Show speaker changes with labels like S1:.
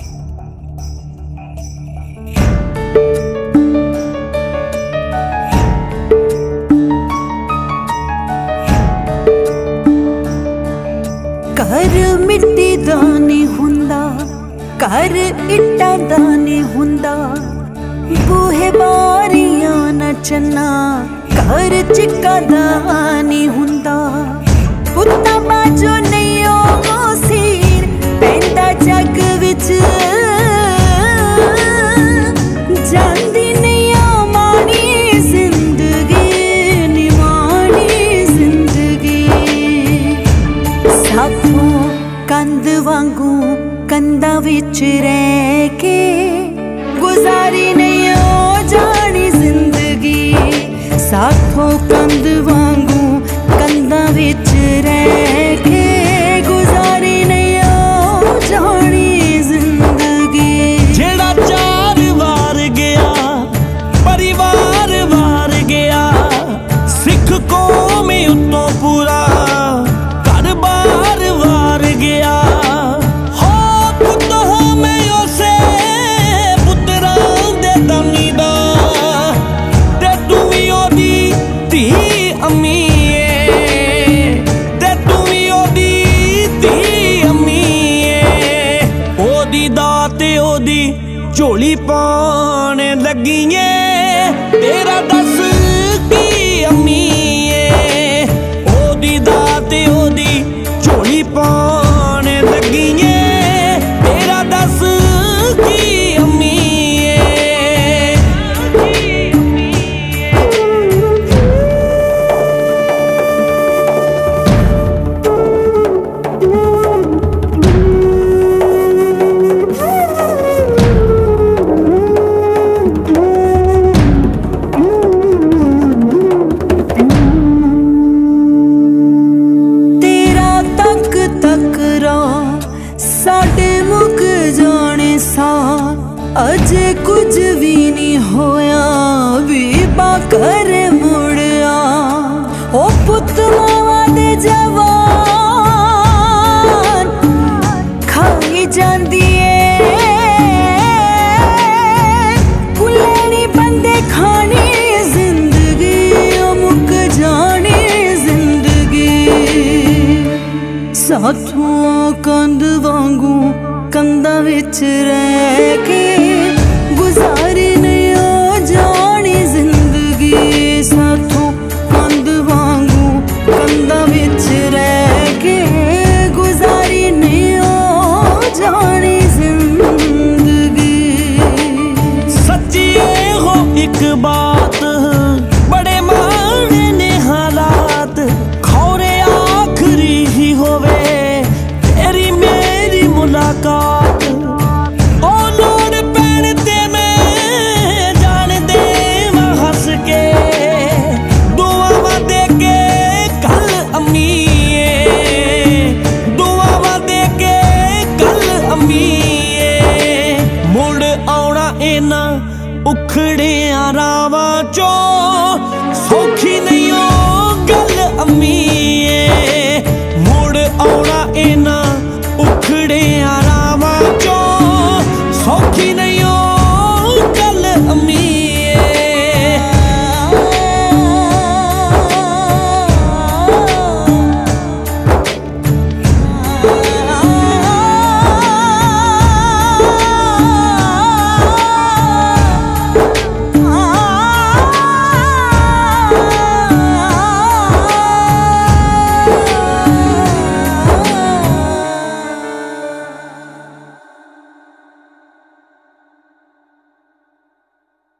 S1: घर मिट्टी दा नहीं हुंदा, घर इट्टा दा नहीं हुंदा, बूहे बारियां नचना घर चिक्का दा नहीं हुंदा। पुत्ता बाजो नहीं ओ सीर पैंदा जग विच, जांदी नहीं आ माड़ी जिंदगी नी माड़ी जिंदगी। साथों कंध वांगू कंधा विच रह के गुजारी नहीं हो जानी जिंदगी। साथों कंध वांगू कंधा विच रह के गुजारी नहीं हो जानी जिंदगी।
S2: जेड़ा चार वार गया परिवार वार गया, सिख कौम उत्तों पूरा घर बार वार गया। हो पुत हो मैं उसे पुत्रा दे दमी दा, ते तू भी ओदी धी अम्मी ते तू भी ओदी धी अम्मी। ओदी दात ओदी झोली पाने लगी है, तेरा दस की अम्मी ओदी दात ओदी झोली पाने लगी है, तेरा दस की अम्मी।
S1: साडे मुक जाने सा अजे कुछ भी नहीं होया, बीबा कर मुड़िया। ओ पुत मावा दे जवान खाई जांदी कुलैनी बंदे खानी जिंदगी, ओ मुक जानी जिंदगी। साथों कंध वांगू कंधा विच रह के गुजारी नहीं हो जानी जिंदगी। साथों कंध वांगू कंधा विच रह के गुजारी नहीं हो जानी जिंदगी।
S2: सच्ची हो एक बात बड़े माड़े ने हालात, खौरे आखरी ही होवे तेरी मेरी मुलाकात। ओ लोड़ पैण ते मैं जान देवां हस के, दुआवां दे के कल अम्मी दुआवां दे के कल अम्मी। मुड़ आउणा इन्हां उखड़ियां रावां चों सौखी नहीं ओ गल अम्मी।